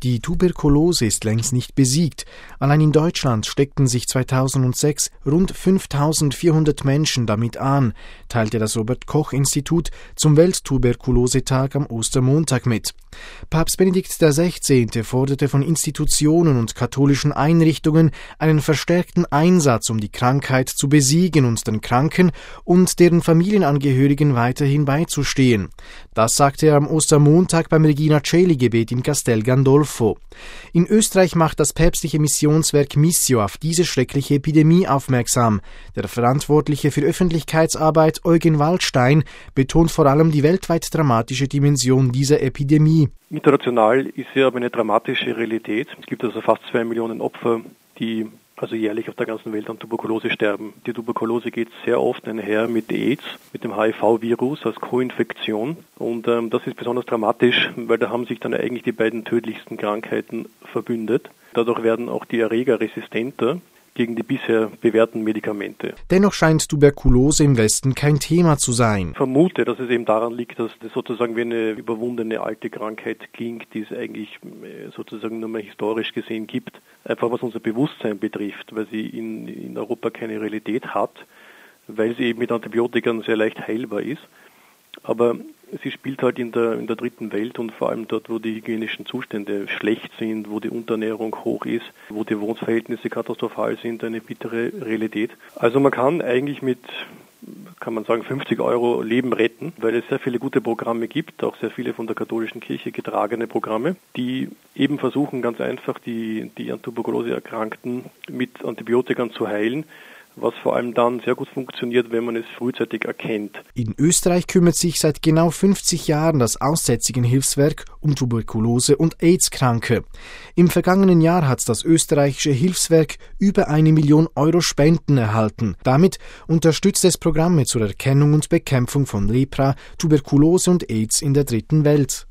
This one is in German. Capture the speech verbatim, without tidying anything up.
Die Tuberkulose ist längst nicht besiegt. Allein in Deutschland steckten sich zweitausendsechs rund fünftausendvierhundert Menschen damit an, teilte das Robert-Koch-Institut zum Welttuberkulosetag am Ostermontag mit. Papst Benedikt der Sechzehnte forderte von Institutionen und katholischen Einrichtungen einen verstärkten Einsatz, um die Krankheit zu besiegen und den Kranken und deren Familienangehörigen weiterhin beizustehen. Das sagte er am Ostermontag beim Regina Coeli-Gebet in Castel Gandolfo. In Österreich macht das päpstliche Missionswerk Missio auf diese schreckliche Epidemie aufmerksam. Der Verantwortliche für Öffentlichkeitsarbeit Eugen Waldstein betont vor allem die weltweit dramatische Dimension dieser Epidemie. International ist sie aber eine dramatische Realität. Es gibt also fast zwei Millionen Opfer, die also jährlich auf der ganzen Welt an Tuberkulose sterben. Die Tuberkulose geht sehr oft einher mit AIDS, mit dem H I V-Virus als Koinfektion. Und ähm, das ist besonders dramatisch, weil da haben sich dann eigentlich die beiden tödlichsten Krankheiten verbündet. Dadurch werden auch die Erreger resistenter gegen die bisher bewährten Medikamente. Dennoch scheint Tuberkulose im Westen kein Thema zu sein. Ich vermute, dass es eben daran liegt, dass das sozusagen wie eine überwundene alte Krankheit klingt, die es eigentlich sozusagen nur mal historisch gesehen gibt. Einfach was unser Bewusstsein betrifft, weil sie in, in Europa keine Realität hat, weil sie eben mit Antibiotika sehr leicht heilbar ist. Aber sie spielt halt in der, in der dritten Welt und vor allem dort, wo die hygienischen Zustände schlecht sind, wo die Unterernährung hoch ist, wo die Wohnverhältnisse katastrophal sind, eine bittere Realität. Also man kann eigentlich mit, kann man sagen, fünfzig Euro Leben retten, weil es sehr viele gute Programme gibt, auch sehr viele von der katholischen Kirche getragene Programme, die eben versuchen, ganz einfach die, die an Tuberkulose Erkrankten mit Antibiotikern zu heilen, was vor allem dann sehr gut funktioniert, wenn man es frühzeitig erkennt. In Österreich kümmert sich seit genau fünfzig Jahren das Aussätzigen-Hilfswerk um Tuberkulose- und AIDS-Kranke. Im vergangenen Jahr hat das österreichische Hilfswerk über eine Million Euro Spenden erhalten. Damit unterstützt es Programme zur Erkennung und Bekämpfung von Lepra, Tuberkulose und AIDS in der dritten Welt.